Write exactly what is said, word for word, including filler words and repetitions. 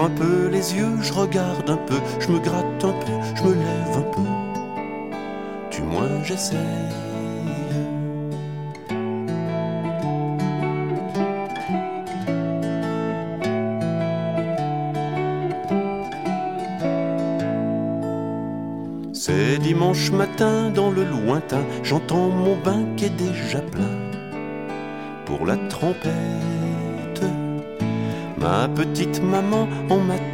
un peu les yeux, je regarde un peu, je me gratte un peu, je me lève un peu. Du moins j'essaye. C'est dimanche matin dans le lointain, j'entends mon bain qui est déjà plein. Pour la trompette, ma petite maman en m'a